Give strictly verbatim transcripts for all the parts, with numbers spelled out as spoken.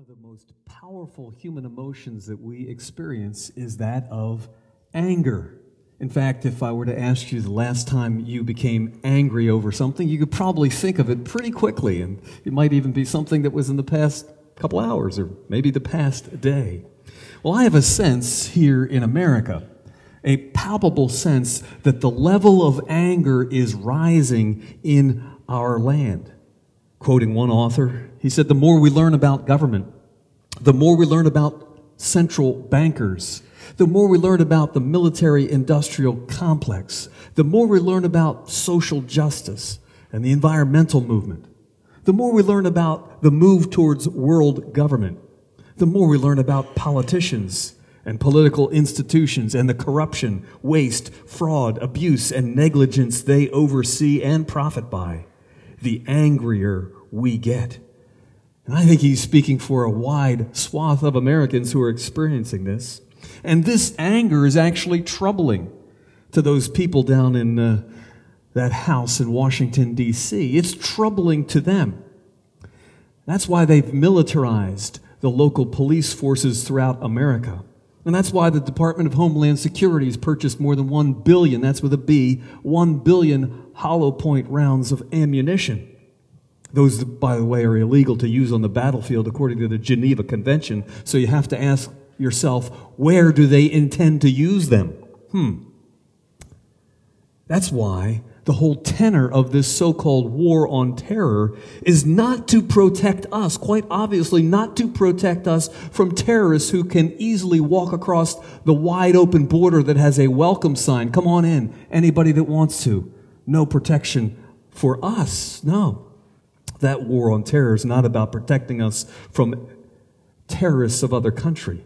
of the most powerful human emotions that we experience is that of anger. In fact, if I were to ask you the last time you became angry over something, you could probably think of it pretty quickly, and it might even be something that was in the past couple hours or maybe the past day. Well, I have a sense here in America, a palpable sense that the level of anger is rising in our land. Quoting one author, he said, the more we learn about government, the more we learn about central bankers, the more we learn about the military-industrial complex, the more we learn about social justice and the environmental movement, the more we learn about the move towards world government, the more we learn about politicians and political institutions and the corruption, waste, fraud, abuse, and negligence they oversee and profit by, the angrier we get. And I think he's speaking for a wide swath of Americans who are experiencing this. And this anger is actually troubling to those people down in uh, that house in Washington, D C It's troubling to them. That's why they've militarized the local police forces throughout America. And that's why the Department of Homeland Security has purchased more than one billion, that's with a B, one billion hollow point rounds of ammunition. Those, by the way, are illegal to use on the battlefield according to the Geneva Convention. So you have to ask yourself, where do they intend to use them? Hmm. That's why the whole tenor of this so-called war on terror is not to protect us, quite obviously not to protect us from terrorists who can easily walk across the wide open border that has a welcome sign. Come on in, anybody that wants to. No protection for us. No. That war on terror is not about protecting us from terrorists of other country.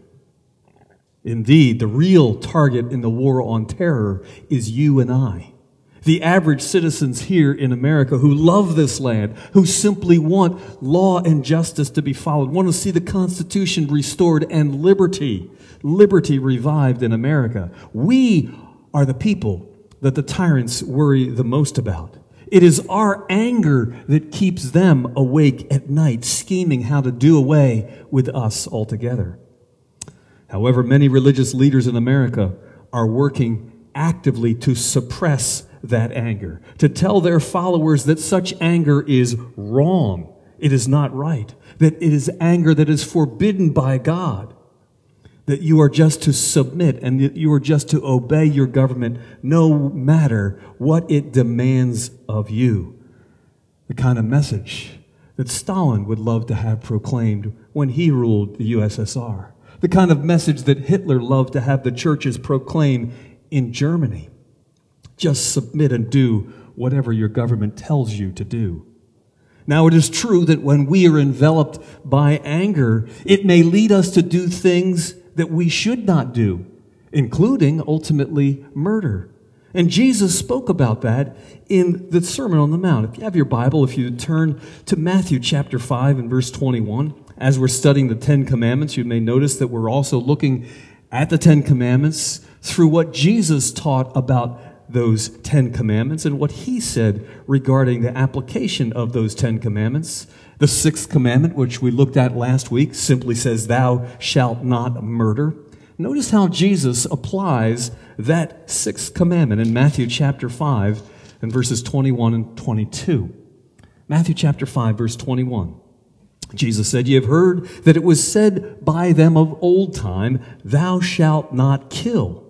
Indeed, the real target in the war on terror is you and I. The average citizens here in America who love this land, who simply want law and justice to be followed, want to see the Constitution restored and liberty, liberty revived in America. We are the people that the tyrants worry the most about. It is our anger that keeps them awake at night, scheming how to do away with us altogether. However, many religious leaders in America are working actively to suppress that anger, to tell their followers that such anger is wrong, it is not right, that it is anger that is forbidden by God, that you are just to submit and that you are just to obey your government no matter what it demands of you. The kind of message that Stalin would love to have proclaimed when he ruled the U S S R. The kind of message that Hitler loved to have the churches proclaim in Germany. Just submit and do whatever your government tells you to do. Now, it is true that when we are enveloped by anger, it may lead us to do things that we should not do, including, ultimately, murder. And Jesus spoke about that in the Sermon on the Mount. If you have your Bible, if you turn to Matthew chapter five and verse twenty-one, as we're studying the Ten Commandments, you may notice that we're also looking at the Ten Commandments through what Jesus taught about those Ten Commandments and what he said regarding the application of those Ten Commandments. The sixth commandment, which we looked at last week, simply says, thou shalt not murder. Notice how Jesus applies that sixth commandment in Matthew chapter five and verses twenty-one and twenty-two. Matthew chapter five, verse twenty-one. Jesus said, ye have heard that it was said by them of old time, thou shalt not kill.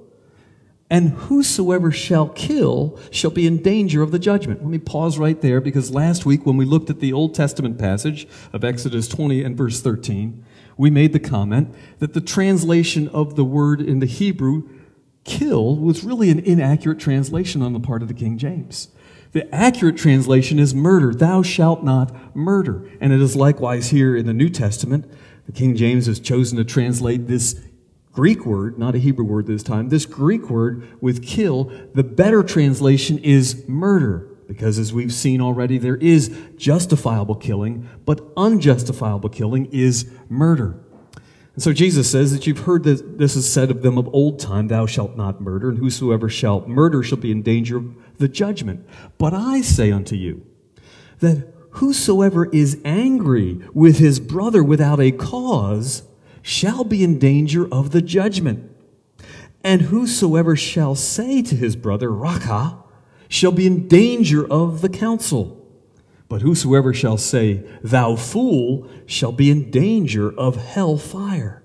And whosoever shall kill shall be in danger of the judgment. Let me pause right there, because last week when we looked at the Old Testament passage of Exodus twenty and verse thirteen, we made the comment that the translation of the word in the Hebrew, kill, was really an inaccurate translation on the part of the King James. The accurate translation is murder. Thou shalt not murder. And it is likewise here in the New Testament. The King James has chosen to translate this Greek word, not a Hebrew word this time, this Greek word with kill. The better translation is murder, because as we've seen already, there is justifiable killing, but unjustifiable killing is murder. And so Jesus says that you've heard that this is said of them of old time, thou shalt not murder, and whosoever shall murder shall be in danger of the judgment. But I say unto you that whosoever is angry with his brother without a cause shall be in danger of the judgment. And whosoever shall say to his brother, Raka, shall be in danger of the council. But whosoever shall say, Thou fool, shall be in danger of hell fire.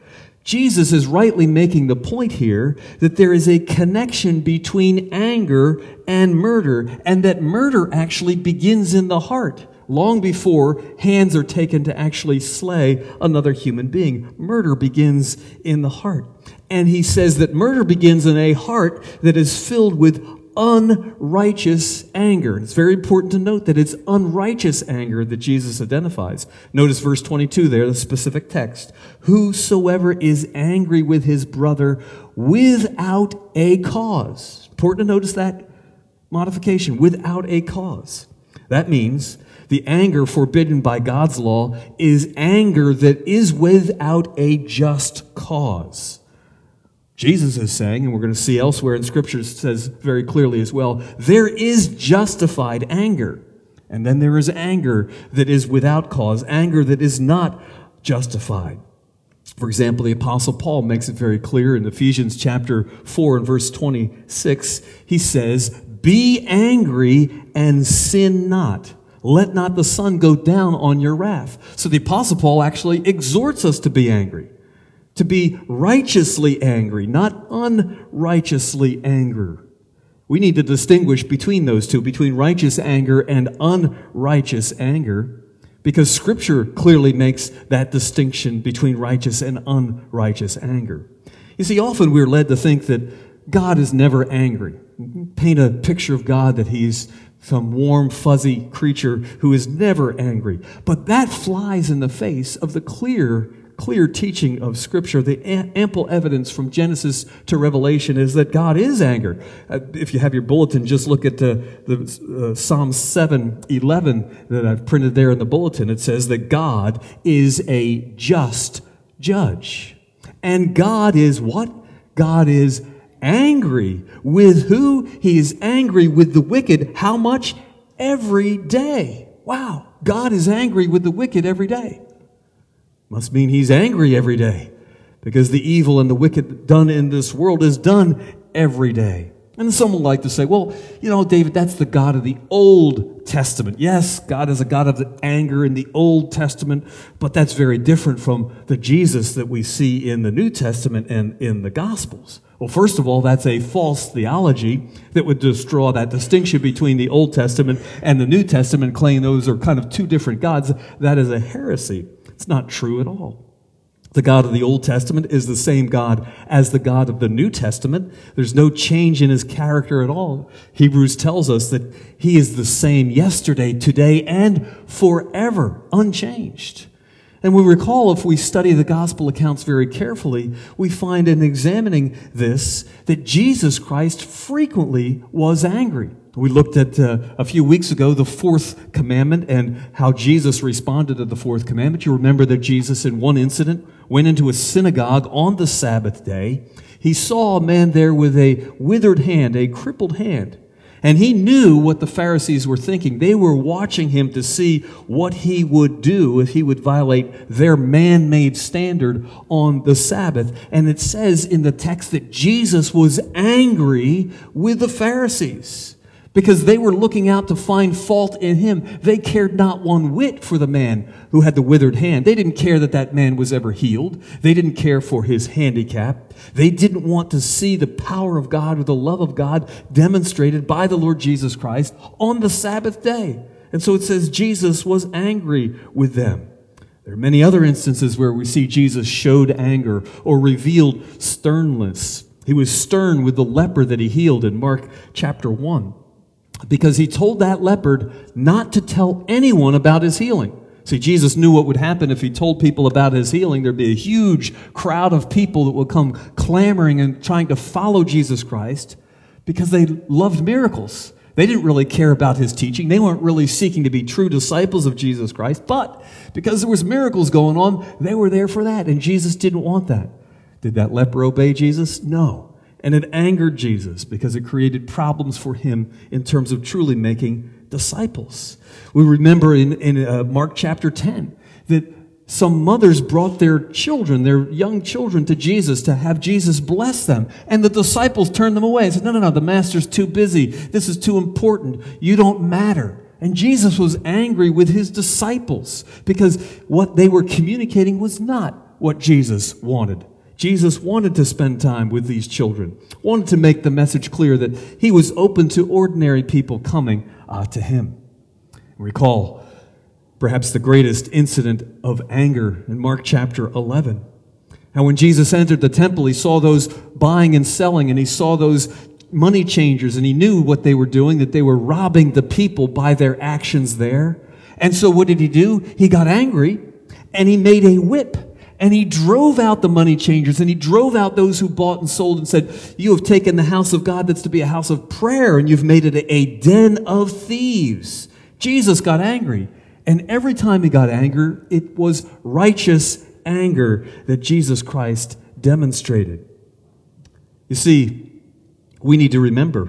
Jesus is rightly making the point here that there is a connection between anger and murder, and that murder actually begins in the heart, long before hands are taken to actually slay another human being. Murder begins in the heart. And he says that murder begins in a heart that is filled with unrighteous anger. It's very important to note that it's unrighteous anger that Jesus identifies. Notice verse twenty-two there, the specific text. Whosoever is angry with his brother without a cause. Important to notice that modification, without a cause. That means the anger forbidden by God's law is anger that is without a just cause. Jesus is saying, and we're going to see elsewhere in Scripture, it says very clearly as well, there is justified anger. And then there is anger that is without cause, anger that is not justified. For example, the Apostle Paul makes it very clear in Ephesians chapter four and verse twenty-six. He says, Be angry and sin not. Let not the sun go down on your wrath. So the Apostle Paul actually exhorts us to be angry. To be righteously angry, not unrighteously angry. We need to distinguish between those two, between righteous anger and unrighteous anger, because Scripture clearly makes that distinction between righteous and unrighteous anger. You see, often we're led to think that God is never angry. Paint a picture of God that He's some warm, fuzzy creature who is never angry. But that flies in the face of the clear clear teaching of Scripture. The ample evidence from Genesis to Revelation is that God is angry. Uh, if you have your bulletin, just look at uh, the uh, Psalm seven eleven that I've printed there in the bulletin. It says that God is a just judge. And God is what? God is angry. With who? He is angry with the wicked. How much? Every day. Wow. God is angry with the wicked every day. Must mean He's angry every day, because the evil and the wicked done in this world is done every day. And some would like to say, well, you know, David, that's the God of the Old Testament. Yes, God is a God of the anger in the Old Testament, but that's very different from the Jesus that we see in the New Testament and in the Gospels. Well, first of all, that's a false theology that would just draw that distinction between the Old Testament and the New Testament, claiming those are kind of two different gods. That is a heresy. It's not true at all. The God of the Old Testament is the same God as the God of the New Testament. There's no change in His character at all. Hebrews tells us that He is the same yesterday, today, and forever, unchanged. And we recall, if we study the gospel accounts very carefully, we find in examining this that Jesus Christ frequently was angry. We looked at uh, a few weeks ago the fourth commandment and how Jesus responded to the fourth commandment. You remember that Jesus, in one incident, went into a synagogue on the Sabbath day. He saw a man there with a withered hand, a crippled hand. And he knew what the Pharisees were thinking. They were watching him to see what he would do if he would violate their man-made standard on the Sabbath. And it says in the text that Jesus was angry with the Pharisees, because they were looking out to find fault in him. They cared not one whit for the man who had the withered hand. They didn't care that that man was ever healed. They didn't care for his handicap. They didn't want to see the power of God or the love of God demonstrated by the Lord Jesus Christ on the Sabbath day. And so it says Jesus was angry with them. There are many other instances where we see Jesus showed anger or revealed sternness. He was stern with the leper that He healed in Mark chapter one. Because He told that leopard not to tell anyone about his healing. See, Jesus knew what would happen if He told people about His healing. There'd be a huge crowd of people that would come clamoring and trying to follow Jesus Christ because they loved miracles. They didn't really care about His teaching. They weren't really seeking to be true disciples of Jesus Christ. But because there was miracles going on, they were there for that. And Jesus didn't want that. Did that leper obey Jesus? No. And it angered Jesus because it created problems for Him in terms of truly making disciples. We remember in, in uh, Mark chapter ten that some mothers brought their children, their young children, to Jesus to have Jesus bless them. And the disciples turned them away and said, no, no, no, the master's too busy. This is too important. You don't matter. And Jesus was angry with his disciples because what they were communicating was not what Jesus wanted. Jesus wanted to spend time with these children, wanted to make the message clear that he was open to ordinary people coming uh, to him. Recall perhaps the greatest incident of anger in Mark chapter eleven. Now, when Jesus entered the temple, he saw those buying and selling, and he saw those money changers, and he knew what they were doing, that they were robbing the people by their actions there. And so what did he do? He got angry, and he made a whip, and he drove out the money changers, and he drove out those who bought and sold and said, you have taken the house of God that's to be a house of prayer, and you've made it a, a den of thieves. Jesus got angry. And every time he got angry, it was righteous anger that Jesus Christ demonstrated. You see, we need to remember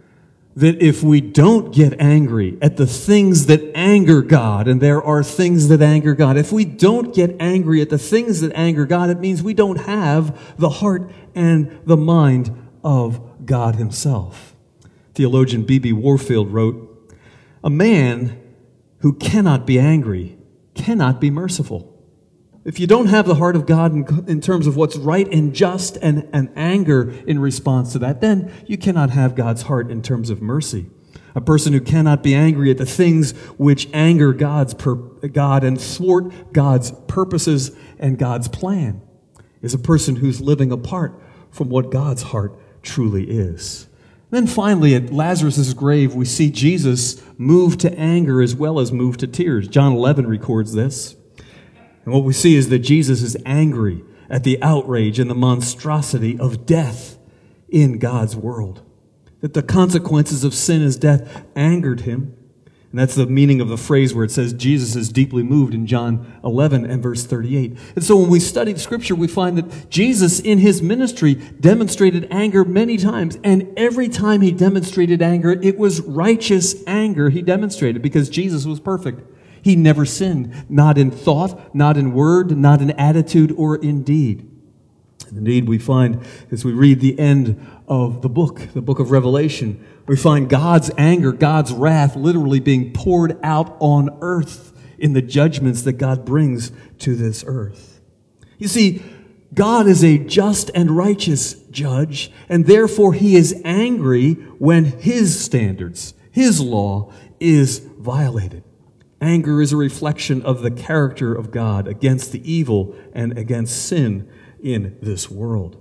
that if we don't get angry at the things that anger God, and there are things that anger God, if we don't get angry at the things that anger God, it means we don't have the heart and the mind of God himself. Theologian B B Warfield wrote, a man who cannot be angry cannot be merciful. If you don't have the heart of God in, in terms of what's right and just and, and anger in response to that, then you cannot have God's heart in terms of mercy. A person who cannot be angry at the things which anger God's per, God and thwart God's purposes and God's plan is a person who's living apart from what God's heart truly is. Then finally, at Lazarus' grave, we see Jesus move to anger as well as move to tears. John eleven records this. And what we see is that Jesus is angry at the outrage and the monstrosity of death in God's world. That the consequences of sin as death angered him. And that's the meaning of the phrase where it says Jesus is deeply moved in John eleven and verse thirty-eight. And so when we study the scripture, we find that Jesus in his ministry demonstrated anger many times. And every time he demonstrated anger, it was righteous anger he demonstrated because Jesus was perfect. He never sinned, not in thought, not in word, not in attitude, or in deed. Indeed, we find as we read the end of the book, the book of Revelation, we find God's anger, God's wrath literally being poured out on earth in the judgments that God brings to this earth. You see, God is a just and righteous judge, and therefore he is angry when his standards, his law, is violated. Anger is a reflection of the character of God against the evil and against sin in this world.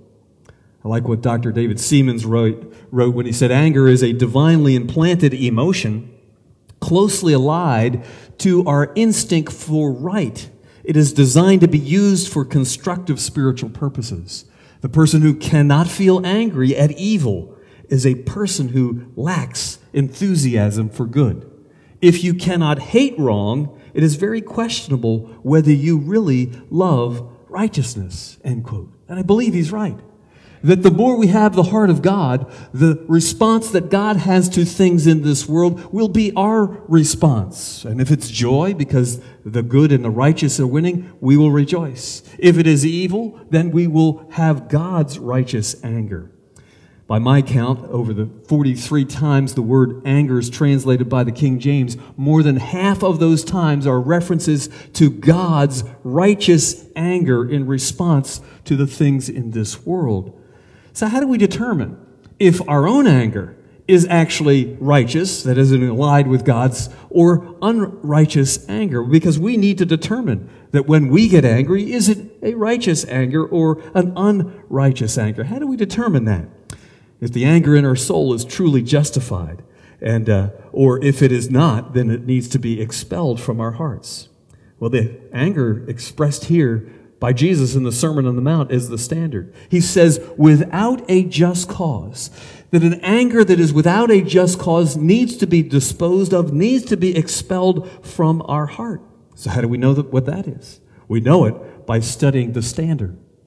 I like what Doctor David Seamands wrote, wrote when he said, anger is a divinely implanted emotion closely allied to our instinct for right. It is designed to be used for constructive spiritual purposes. The person who cannot feel angry at evil is a person who lacks enthusiasm for good. If you cannot hate wrong, it is very questionable whether you really love righteousness, end quote. And I believe he's right. That the more we have the heart of God, the response that God has to things in this world will be our response. And if it's joy because the good and the righteous are winning, we will rejoice. If it is evil, then we will have God's righteous anger. By my count, over the forty-three times the word anger is translated by the King James, more than half of those times are references to God's righteous anger in response to the things in this world. So how do we determine if our own anger is actually righteous, that is, allied with God's, or unrighteous anger? Because we need to determine that when we get angry, is it a righteous anger or an unrighteous anger? How do we determine that? If the anger in our soul is truly justified, and uh, or if it is not, then it needs to be expelled from our hearts. Well, the anger expressed here by Jesus in the Sermon on the Mount is the standard. He says, without a just cause, that an anger that is without a just cause needs to be disposed of, needs to be expelled from our heart. So how do we know that, what that is? We know it by studying the standard.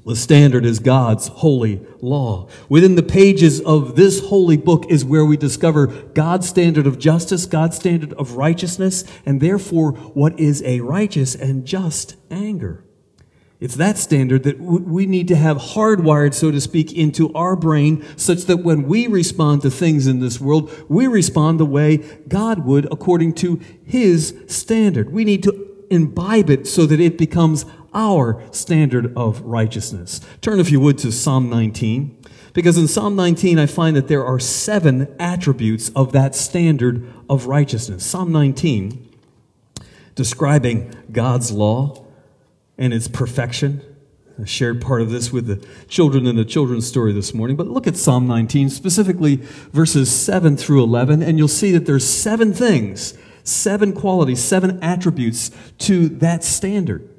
The standard is God's holy law. Within the pages of this holy book is where we discover God's standard of justice, God's standard of righteousness, and therefore what is a righteous and just anger. It's that standard that we need to have hardwired, so to speak, into our brain such that when we respond to things in this world, we respond the way God would according to His standard. We need to imbibe it so that it becomes our standard of righteousness. Turn, if you would, to Psalm nineteen, because in Psalm nineteen I find that there are seven attributes of that standard of righteousness. Psalm nineteen, describing God's law and its perfection. I shared part of this with the children in the children's story this morning, but look at Psalm nineteen, specifically verses seven through eleven, and you'll see that there's seven things, seven qualities, seven attributes to that standard.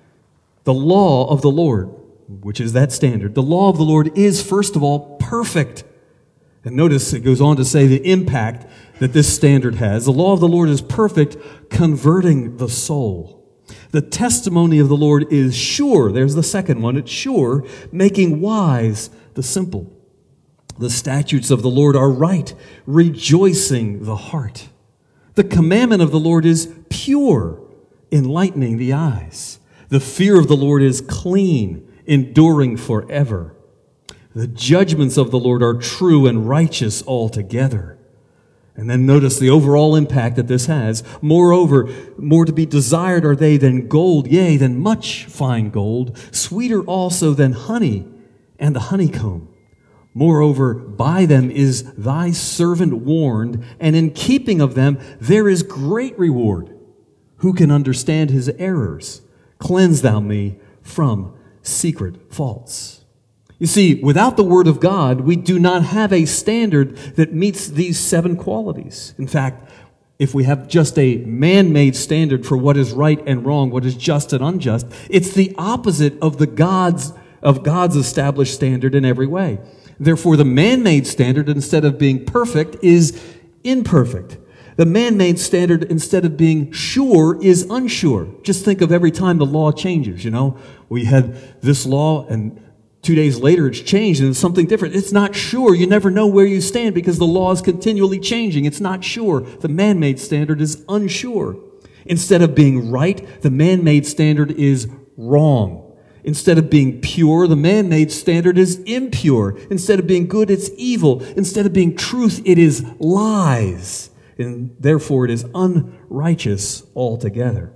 The law of the Lord, which is that standard, the law of the Lord is, first of all, perfect. And notice it goes on to say the impact that this standard has. The law of the Lord is perfect, converting the soul. The testimony of the Lord is sure. There's the second one. It's sure, making wise the simple. The statutes of the Lord are right, rejoicing the heart. The commandment of the Lord is pure, enlightening the eyes. The fear of the Lord is clean, enduring forever. The judgments of the Lord are true and righteous altogether. And then notice the overall impact that this has. Moreover, more to be desired are they than gold, yea, than much fine gold, sweeter also than honey and the honeycomb. Moreover, by them is thy servant warned, and in keeping of them there is great reward. Who can understand his errors? Cleanse thou me from secret faults. You see, without the Word of God, we do not have a standard that meets these seven qualities. In fact, if we have just a man-made standard for what is right and wrong, what is just and unjust, it's the opposite of the God's, of God's established standard in every way. Therefore, the man-made standard, instead of being perfect, is imperfect. The man-made standard, instead of being sure, is unsure. Just think of every time the law changes, you know. We had this law, and two days later it's changed, and it's something different. It's not sure. You never know where you stand because the law is continually changing. It's not sure. The man-made standard is unsure. Instead of being right, the man-made standard is wrong. Instead of being pure, the man-made standard is impure. Instead of being good, it's evil. Instead of being truth, it is lies. And therefore it is unrighteous altogether.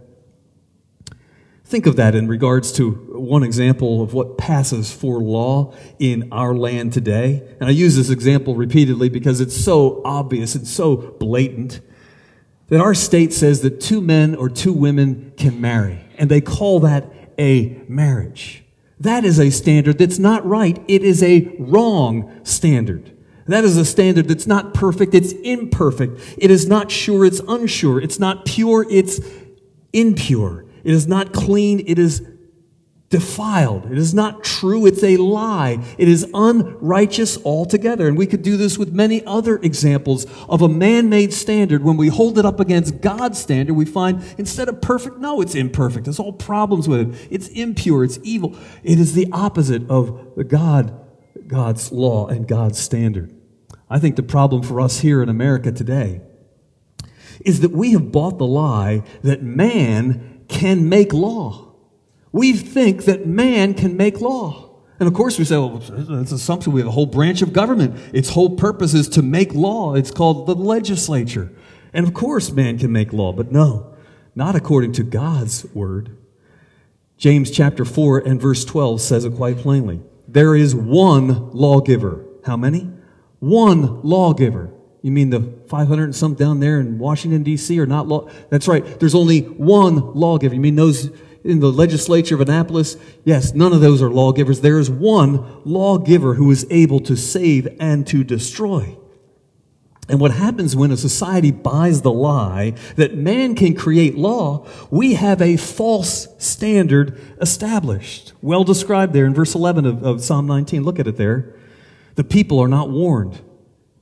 Think of that in regards to one example of what passes for law in our land today. And I use this example repeatedly because it's so obvious and so blatant that our state says that two men or two women can marry, and they call that a marriage. That is a standard that's not right. It is a wrong standard. That is a standard that's not perfect, it's imperfect. It is not sure, it's unsure. It's not pure, it's impure. It is not clean, it is defiled. It is not true, it's a lie. It is unrighteous altogether. And we could do this with many other examples of a man-made standard. When we hold it up against God's standard, we find instead of perfect, no, it's imperfect. There's all problems with it. It's impure, it's evil. It is the opposite of the God, God's law and God's standard. I think the problem for us here in America today is that we have bought the lie that man can make law. We think that man can make law. And of course we say, well, that's an assumption. We have a whole branch of government. Its whole purpose is to make law. It's called the legislature. And of course man can make law, but no, not according to God's word. James chapter four and verse twelve says it quite plainly. There is one lawgiver. How many? One lawgiver. You mean the five hundred and some down there in Washington, D C are not law? That's right. There's only one lawgiver. You mean those in the legislature of Annapolis? Yes, none of those are lawgivers. There is one lawgiver who is able to save and to destroy. And what happens when a society buys the lie that man can create law, we have a false standard established. Well described there in verse eleven of, of Psalm nineteen. Look at it there. The people are not warned.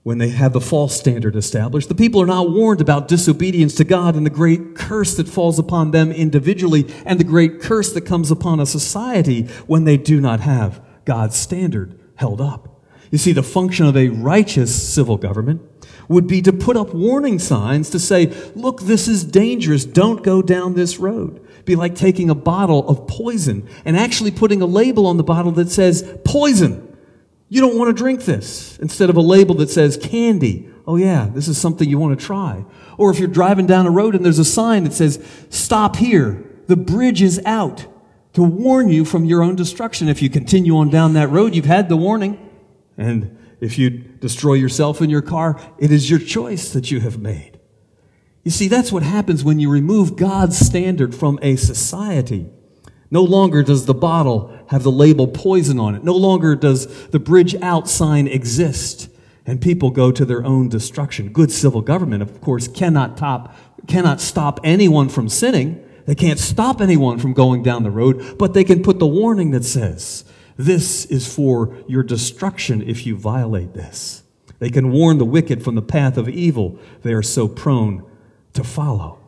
when they have the false standard established. The people are not warned about disobedience to God and the great curse that falls upon them individually and the great curse that comes upon a society when they do not have God's standard held up. You see, the function of a righteous civil government would be to put up warning signs to say, look, this is dangerous. Don't go down this road. It'd be like taking a bottle of poison and actually putting a label on the bottle that says poison. You don't want to drink this, instead of a label that says candy. Oh yeah, this is something you want to try. Or if you're driving down a road and there's a sign that says, stop here, the bridge is out, to warn you from your own destruction. If you continue on down that road, you've had the warning. And if you destroy yourself in your car, it is your choice that you have made. You see, that's what happens when you remove God's standard from a society. No longer does the bottle have the label poison on it. No longer does the bridge out sign exist, and people go to their own destruction. Good civil government, of course, cannot top, cannot stop anyone from sinning. They can't stop anyone from going down the road, but they can put the warning that says, this is for your destruction if you violate this. They can warn the wicked from the path of evil they are so prone to follow.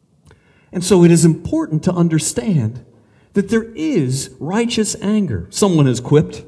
And so it is important to understand that there is righteous anger. Someone has quipped,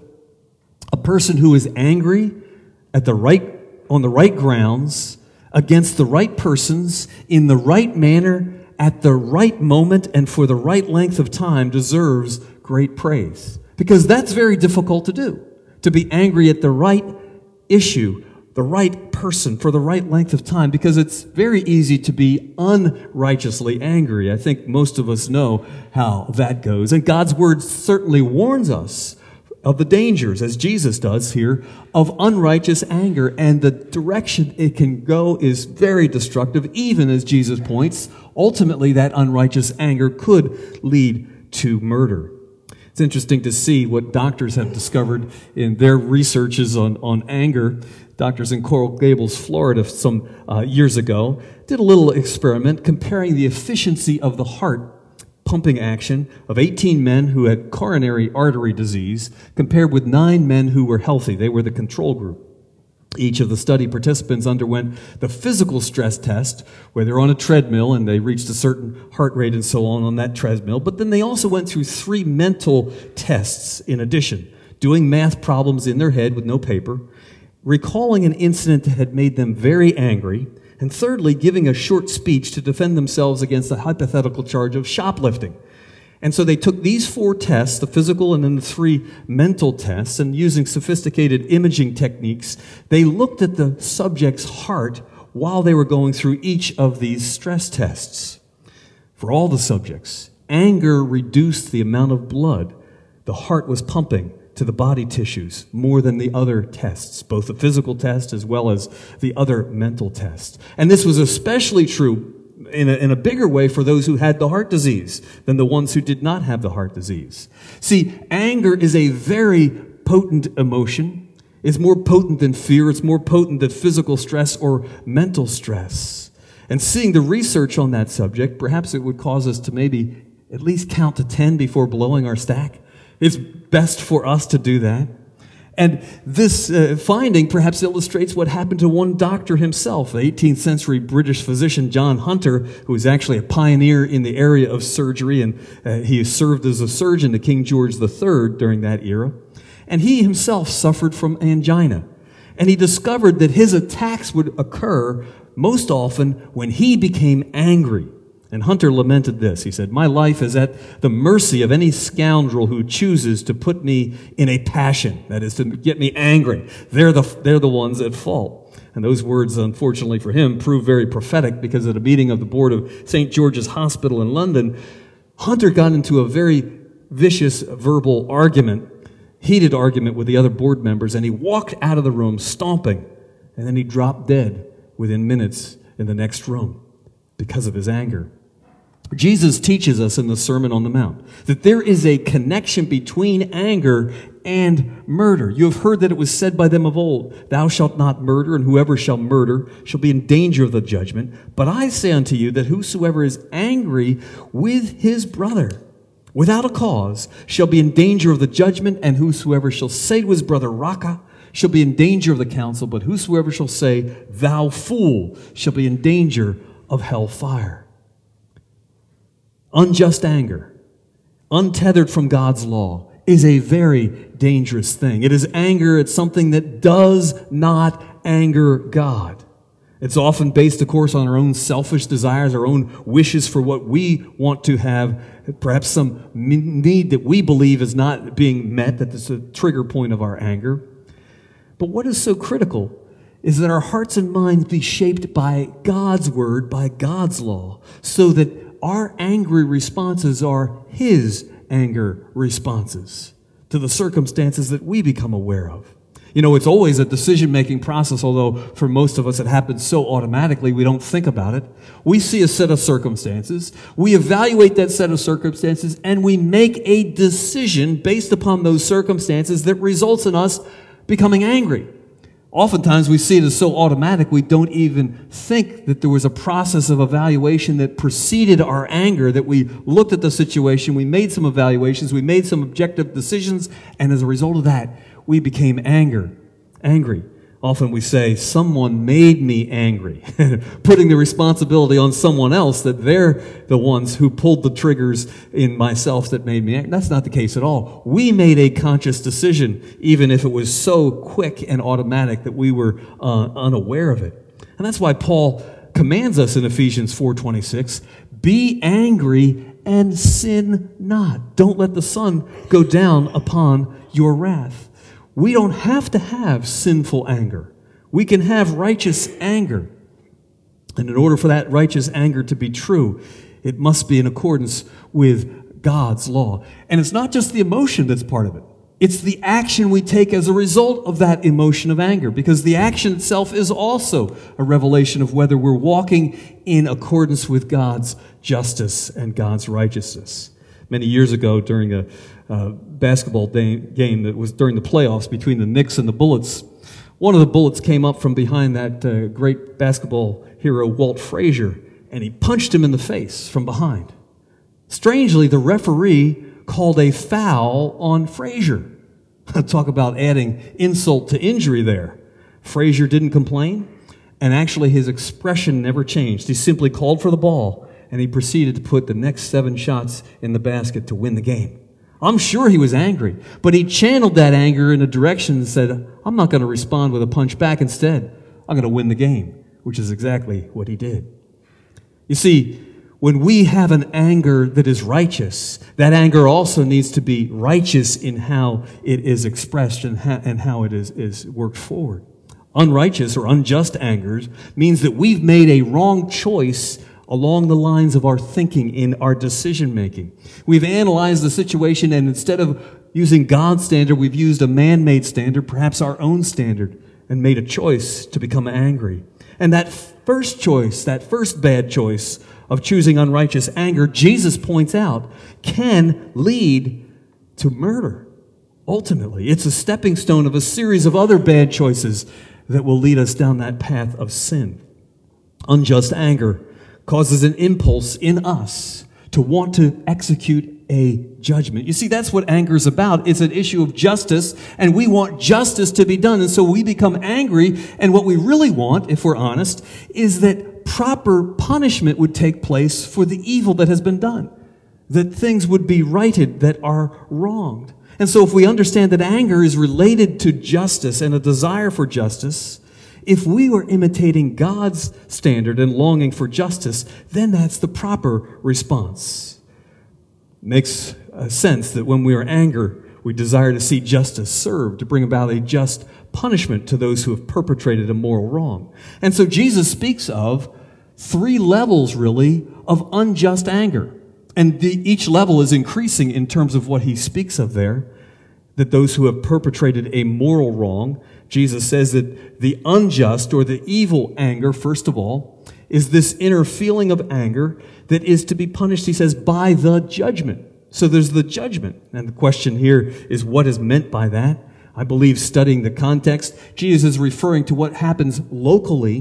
a person who is angry at the right, on the right grounds, against the right persons, in the right manner, at the right moment, and for the right length of time deserves great praise. Because that's very difficult to do, to be angry at the right issue, the right person, for the right length of time, because it's very easy to be unrighteously angry. I think most of us know how that goes. And God's word certainly warns us of the dangers, as Jesus does here, of unrighteous anger. And the direction it can go is very destructive, even as Jesus points. Ultimately, that unrighteous anger could lead to murder. It's interesting to see what doctors have discovered in their researches on, on anger. Doctors in Coral Gables, Florida, some uh, years ago, did a little experiment comparing the efficiency of the heart pumping action of eighteen men who had coronary artery disease compared with nine men who were healthy. They were the control group. Each of the study participants underwent the physical stress test, where they're on a treadmill and they reached a certain heart rate and so on on that treadmill. But then they also went through three mental tests in addition, doing math problems in their head with no paper, recalling an incident that had made them very angry, and thirdly, giving a short speech to defend themselves against a hypothetical charge of shoplifting. And so they took these four tests, the physical and then the three mental tests, and using sophisticated imaging techniques, they looked at the subject's heart while they were going through each of these stress tests. For all the subjects, anger reduced the amount of blood the heart was pumping to the body tissues more than the other tests, both the physical test as well as the other mental tests. And this was especially true in a, in a bigger way for those who had the heart disease than the ones who did not have the heart disease. See, anger is a very potent emotion. It's more potent than fear. It's more potent than physical stress or mental stress. And seeing the research on that subject, perhaps it would cause us to maybe at least count to ten before blowing our stack. It's best for us to do that. And this uh, finding perhaps illustrates what happened to one doctor himself, the eighteenth century British physician John Hunter, who was actually a pioneer in the area of surgery, and uh, he served as a surgeon to King George the Third during that era. And he himself suffered from angina. And he discovered that his attacks would occur most often when he became angry. And Hunter lamented this. He said, "My life is at the mercy of any scoundrel who chooses to put me in a passion, that is, to get me angry. They're the, they're the ones at fault." And those words, unfortunately for him, proved very prophetic, because at a meeting of the board of Saint George's Hospital in London, Hunter got into a very vicious verbal argument, heated argument with the other board members, and he walked out of the room stomping, and then he dropped dead within minutes in the next room because of his anger. Jesus teaches us in the Sermon on the Mount that there is a connection between anger and murder. You have heard that it was said by them of old, "Thou shalt not murder, and whoever shall murder shall be in danger of the judgment. But I say unto you that whosoever is angry with his brother without a cause shall be in danger of the judgment, and whosoever shall say to his brother, Raca, shall be in danger of the council, but whosoever shall say, thou fool, shall be in danger of hell fire. Unjust anger, untethered from God's law, is a very dangerous thing. It is anger at something that does not anger God. It's often based, of course, on our own selfish desires, our own wishes for what we want to have, perhaps some need that we believe is not being met, that is a trigger point of our anger. But what is so critical is that our hearts and minds be shaped by God's word, by God's law, so that our angry responses are His anger responses to the circumstances that we become aware of. You know, it's always a decision-making process, although for most of us it happens so automatically we don't think about it. We see a set of circumstances, we evaluate that set of circumstances, and we make a decision based upon those circumstances that results in us becoming angry. Oftentimes we see it as so automatic we don't even think that there was a process of evaluation that preceded our anger, that we looked at the situation, we made some evaluations, we made some objective decisions, and as a result of that, we became anger, angry. Often we say, someone made me angry, putting the responsibility on someone else, that they're the ones who pulled the triggers in myself that made me angry. That's not the case at all. We made a conscious decision, even if it was so quick and automatic that we were uh, unaware of it. And that's why Paul commands us in Ephesians four twenty-six, be angry and sin not. Don't let the sun go down upon your wrath. We don't have to have sinful anger. We can have righteous anger. And in order for that righteous anger to be true, it must be in accordance with God's law. And it's not just the emotion that's part of it. It's the action we take as a result of that emotion of anger, because the action itself is also a revelation of whether we're walking in accordance with God's justice and God's righteousness. Many years ago, during a uh, basketball day, game that was during the playoffs between the Knicks and the Bullets, one of the Bullets came up from behind that uh, great basketball hero, Walt Frazier, and he punched him in the face from behind. Strangely, the referee called a foul on Frazier. Talk about adding insult to injury there. Frazier didn't complain, and actually his expression never changed. He simply called for the ball, and he proceeded to put the next seven shots in the basket to win the game. I'm sure he was angry, but he channeled that anger in a direction and said, I'm not going to respond with a punch back. Instead, I'm going to win the game, which is exactly what he did. You see, when we have an anger that is righteous, that anger also needs to be righteous in how it is expressed and how, and how it is, is worked forward. Unrighteous or unjust anger means that we've made a wrong choice along the lines of our thinking in our decision making. We've analyzed the situation, and instead of using God's standard, we've used a man-made standard, perhaps our own standard, and made a choice to become angry. And that first choice, that first bad choice of choosing unrighteous anger, Jesus points out, can lead to murder. Ultimately, it's a stepping stone of a series of other bad choices that will lead us down that path of sin. Unjust anger causes an impulse in us to want to execute a judgment. You see, that's what anger is about. It's an issue of justice, and we want justice to be done. And so we become angry, and what we really want, if we're honest, is that proper punishment would take place for the evil that has been done, that things would be righted that are wronged. And so if we understand that anger is related to justice and a desire for justice, if we were imitating God's standard and longing for justice, then that's the proper response. Makes sense that when we are angry, we desire to see justice served, to bring about a just punishment to those who have perpetrated a moral wrong. And so Jesus speaks of three levels, really, of unjust anger. And the, each level is increasing in terms of what he speaks of there, that those who have perpetrated a moral wrong, Jesus says that the unjust or the evil anger, first of all, is this inner feeling of anger that is to be punished, he says, by the judgment. So there's the judgment. And the question here is what is meant by that? I believe studying the context, Jesus is referring to what happens locally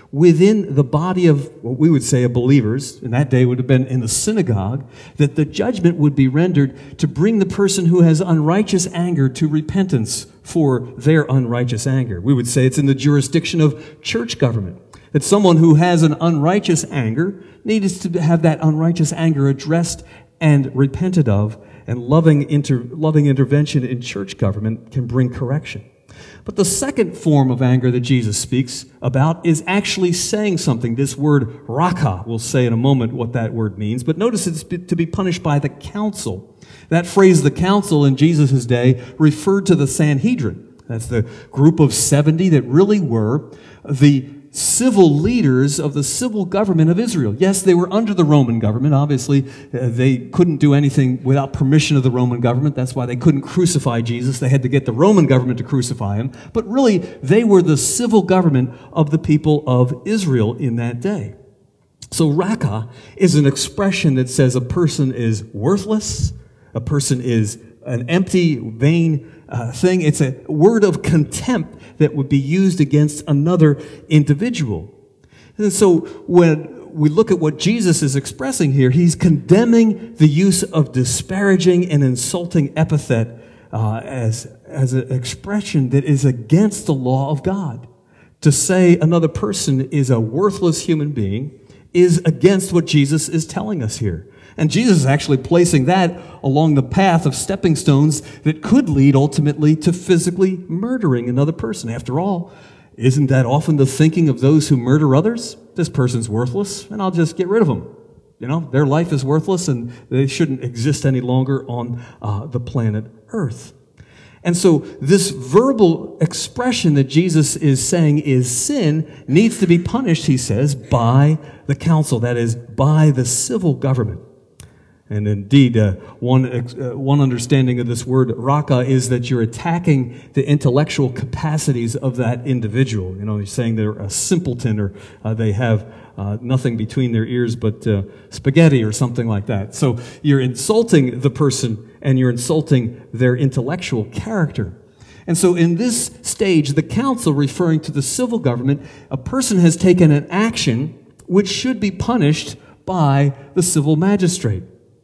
within the body of what we would say of believers, in that day would have been in the synagogue, that the judgment would be rendered to bring the person who has unrighteous anger to repentance for their unrighteous anger. We would say it's in the jurisdiction of church government, that someone who has an unrighteous anger needs to have that unrighteous anger addressed and repented of, and loving, inter, loving intervention in church government can bring correction. But the second form of anger that Jesus speaks about is actually saying something. This word raka, we'll say in a moment what that word means, but notice it's to be punished by the council. That phrase, the council, in Jesus' day referred to the Sanhedrin. That's the group of seventy that really were the civil leaders of the civil government of Israel. Yes, they were under the Roman government. Obviously, uh, they couldn't do anything without permission of the Roman government. That's why they couldn't crucify Jesus. They had to get the Roman government to crucify him. But really, they were the civil government of the people of Israel in that day. So raka is an expression that says a person is worthless, a person is an empty, vain uh, thing. It's a word of contempt that would be used against another individual. And so when we look at what Jesus is expressing here, he's condemning the use of disparaging and insulting epithet uh, as, as an expression that is against the law of God. To say another person is a worthless human being is against what Jesus is telling us here. And Jesus is actually placing that along the path of stepping stones that could lead ultimately to physically murdering another person. After all, isn't that often the thinking of those who murder others? This person's worthless, and I'll just get rid of them. You know, their life is worthless, and they shouldn't exist any longer on uh, the planet Earth. And so this verbal expression that Jesus is saying is sin needs to be punished, he says, by the council, that is, by the civil government. And indeed, uh, one uh, one understanding of this word raka is that you're attacking the intellectual capacities of that individual. You know, you're saying they're a simpleton, or uh, they have uh, nothing between their ears but uh, spaghetti or something like that. So you're insulting the person, and you're insulting their intellectual character. And so in this stage, the council, referring to the civil government, a person has taken an action which should be punished by the civil magistrate.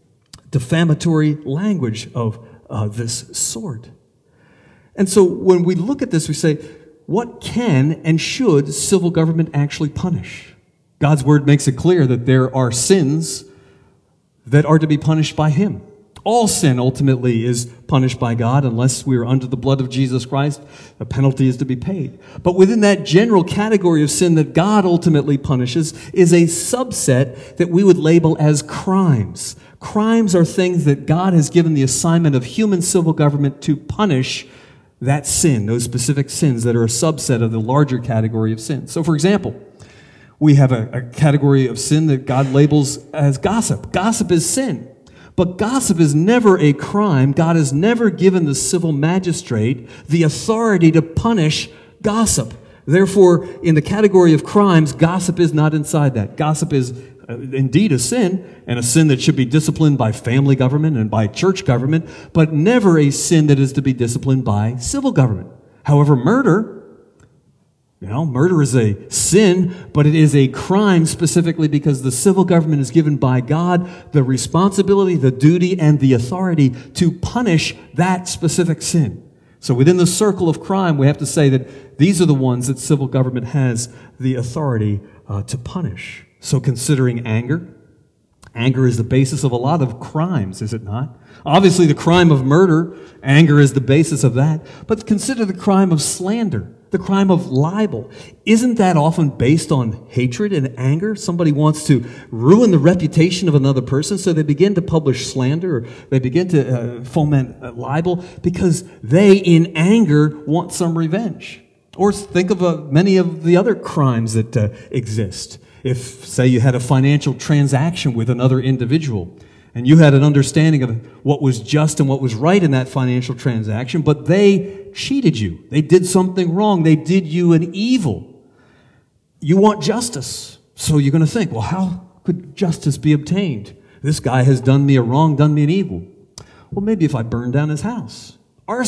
Defamatory language of uh, this sort. And so when we look at this, we say, what can and should civil government actually punish? God's word makes it clear that there are sins that are to be punished by him. All sin ultimately is punished by God unless we are under the blood of Jesus Christ. A penalty is to be paid. But within that general category of sin that God ultimately punishes is a subset that we would label as crimes. Crimes are things that God has given the assignment of human civil government to punish that sin, those specific sins that are a subset of the larger category of sin. So, for example, we have a, a category of sin that God labels as gossip. Gossip is sin. But gossip is never a crime. God has never given the civil magistrate the authority to punish gossip. Therefore, in the category of crimes, gossip is not inside that. Gossip is uh, indeed a sin, and a sin that should be disciplined by family government and by church government, but never a sin that is to be disciplined by civil government. However, murder, you know, murder is a sin, but it is a crime specifically because the civil government is given by God the responsibility, the duty, and the authority to punish that specific sin. So within the circle of crime, we have to say that these are the ones that civil government has the authority uh, to punish. So considering anger, anger is the basis of a lot of crimes, is it not? Obviously, the crime of murder, anger is the basis of that. But consider the crime of slander. The crime of libel. Isn't that often based on hatred and anger? Somebody wants to ruin the reputation of another person, so they begin to publish slander, or they begin to uh, foment uh, libel because they, in anger, want some revenge. Or think of uh, many of the other crimes that uh, exist. If, say, you had a financial transaction with another individual, and you had an understanding of what was just and what was right in that financial transaction, but they cheated you. They did something wrong. They did you an evil. You want justice. So you're going to think, well, how could justice be obtained? This guy has done me a wrong, done me an evil. Well, maybe if I burn down his house. Arson.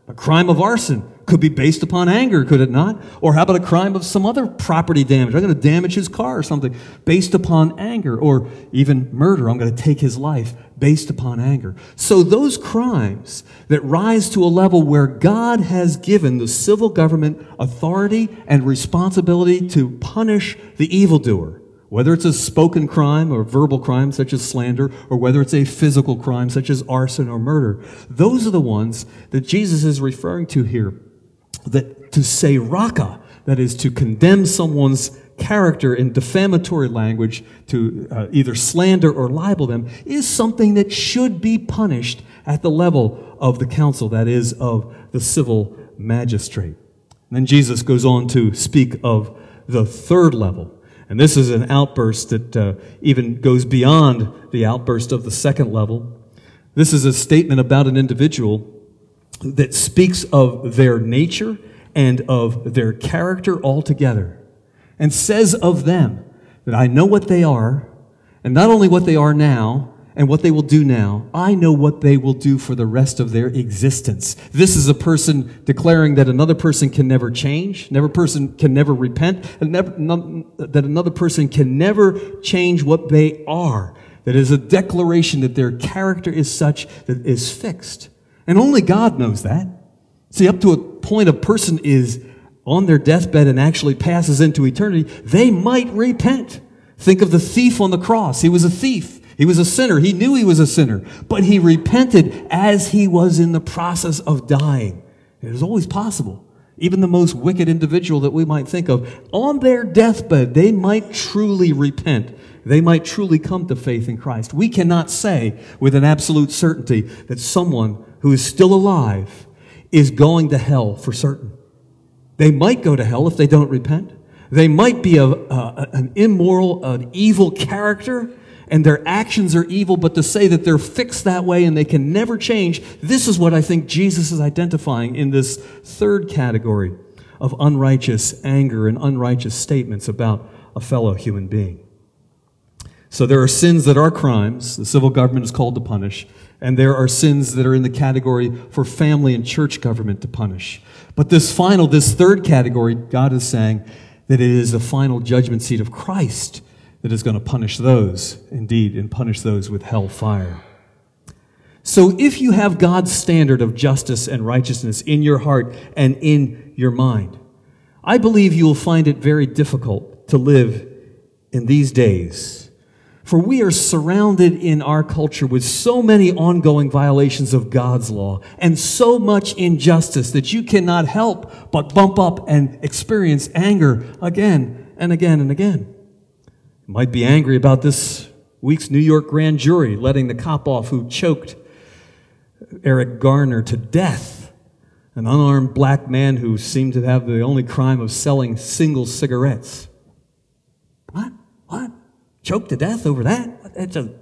A crime of arson could be based upon anger, could it not? Or how about a crime of some other property damage? I'm going to damage his car or something based upon anger. Or even murder. I'm going to take his life based upon anger. So those crimes that rise to a level where God has given the civil government authority and responsibility to punish the evildoer, whether it's a spoken crime or verbal crime such as slander, or whether it's a physical crime such as arson or murder, those are the ones that Jesus is referring to here. That to say raka, that is to condemn someone's character in defamatory language, to uh, either slander or libel them, is something that should be punished at the level of the council, that is, of the civil magistrate. And then Jesus goes on to speak of the third level. And this is an outburst that uh, even goes beyond the outburst of the second level. This is a statement about an individual that speaks of their nature and of their character altogether, and says of them that I know what they are, and not only what they are now and what they will do now, I know what they will do for the rest of their existence. This is a person declaring that another person can never change, another person can never repent, and never, no, that another person can never change what they are. That is a declaration that their character is such that is fixed. And only God knows that. See, up to a point a person is on their deathbed and actually passes into eternity, they might repent. Think of the thief on the cross. He was a thief. He was a sinner. He knew he was a sinner. But he repented as he was in the process of dying. It is always possible. Even the most wicked individual that we might think of, on their deathbed, they might truly repent. They might truly come to faith in Christ. We cannot say with an absolute certainty that someone who is still alive is going to hell for certain. They might go to hell if they don't repent. They might be a, a, an immoral, an evil character, and their actions are evil, but to say that they're fixed that way and they can never change, this is what I think Jesus is identifying in this third category of unrighteous anger and unrighteous statements about a fellow human being. So there are sins that are crimes, the civil government is called to punish, and there are sins that are in the category for family and church government to punish. But this final, this third category, God is saying that it is the final judgment seat of Christ that is going to punish those, indeed, and punish those with hell fire. So if you have God's standard of justice and righteousness in your heart and in your mind, I believe you will find it very difficult to live in these days. For we are surrounded in our culture with so many ongoing violations of God's law and so much injustice that you cannot help but bump up and experience anger again and again and again. You might be angry about this week's New York grand jury letting the cop off who choked Eric Garner to death, an unarmed black man who seemed to have the only crime of selling single cigarettes. What? What? Choked to death over that? It's just,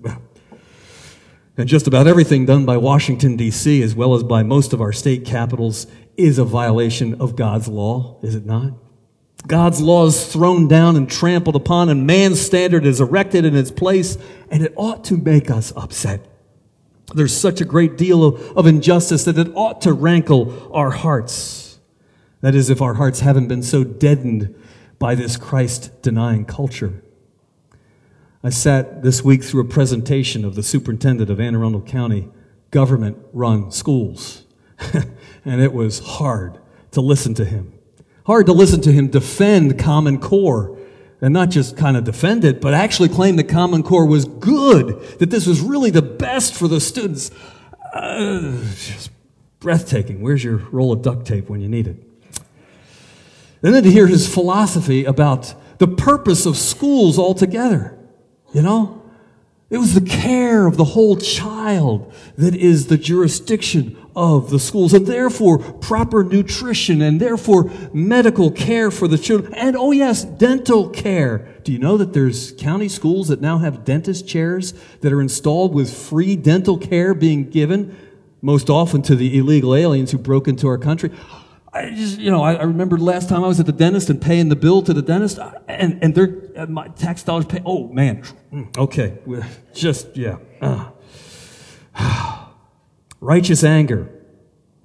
and just about everything done by Washington, D C, as well as by most of our state capitals, is a violation of God's law, is it not? God's law is thrown down and trampled upon, and man's standard is erected in its place, and it ought to make us upset. There's such a great deal of, of injustice that it ought to rankle our hearts. That is, if our hearts haven't been so deadened by this Christ-denying culture. I sat this week through a presentation of the superintendent of Anne Arundel County government-run schools, and it was hard to listen to him. Hard to listen to him defend Common Core, and not just kind of defend it, but actually claim that Common Core was good, that this was really the best for the students. Uh, just breathtaking. Where's your roll of duct tape when you need it? And then to hear his philosophy about the purpose of schools altogether. You know, it was the care of the whole child that is the jurisdiction of the schools, and therefore proper nutrition, and therefore medical care for the children, and oh yes, dental care. Do you know that there's county schools that now have dentist chairs that are installed with free dental care being given, most often to the illegal aliens who broke into our country? I just, you know, I, I remember last time I was at the dentist and paying the bill to the dentist, and, and their, my tax dollars pay, oh man, okay, just, yeah. Uh. Righteous anger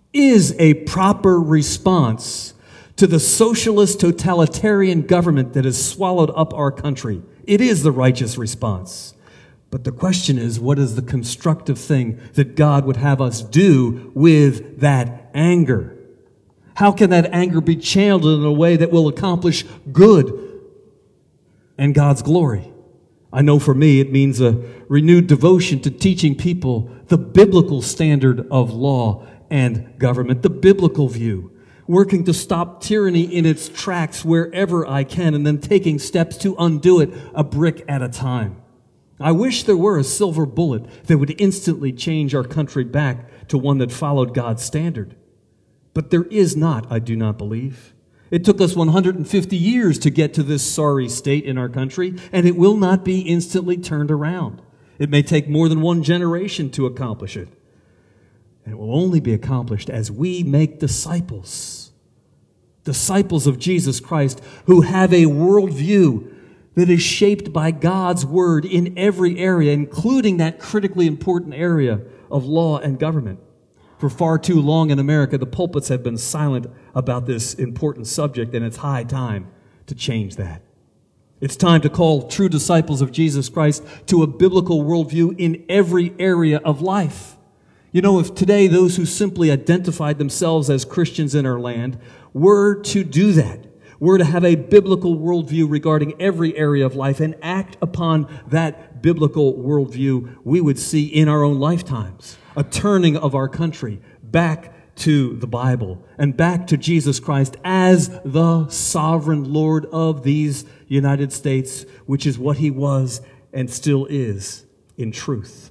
is a proper response to the socialist totalitarian government that has swallowed up our country. It is the righteous response. But the question is, what is the constructive thing that God would have us do with that anger? How can that anger be channeled in a way that will accomplish good and God's glory? I know for me it means a renewed devotion to teaching people the biblical standard of law and government, the biblical view, working to stop tyranny in its tracks wherever I can, and then taking steps to undo it a brick at a time. I wish there were a silver bullet that would instantly change our country back to one that followed God's standard. But there is not, I do not believe. It took us one hundred fifty years to get to this sorry state in our country, and it will not be instantly turned around. It may take more than one generation to accomplish it. And it will only be accomplished as we make disciples. Disciples of Jesus Christ who have a worldview that is shaped by God's word in every area, including that critically important area of law and government. For far too long in America, the pulpits have been silent about this important subject, and it's high time to change that. It's time to call true disciples of Jesus Christ to a biblical worldview in every area of life. You know, if today those who simply identified themselves as Christians in our land were to do that, were to have a biblical worldview regarding every area of life and act upon that biblical worldview, we would see in our own lifetimes a turning of our country back to the Bible and back to Jesus Christ as the sovereign Lord of these United States, which is what he was and still is in truth.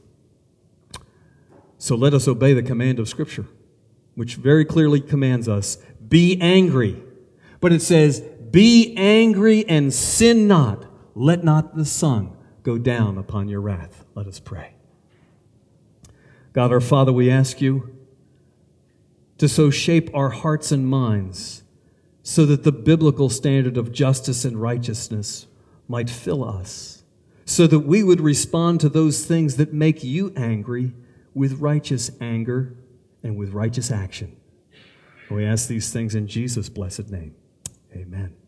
So let us obey the command of Scripture, which very clearly commands us, be angry. But it says, be angry and sin not. Let not the sun go down upon your wrath. Let us pray. God our Father, we ask you to so shape our hearts and minds so that the biblical standard of justice and righteousness might fill us, so that we would respond to those things that make you angry with righteous anger and with righteous action. We ask these things in Jesus' blessed name. Amen.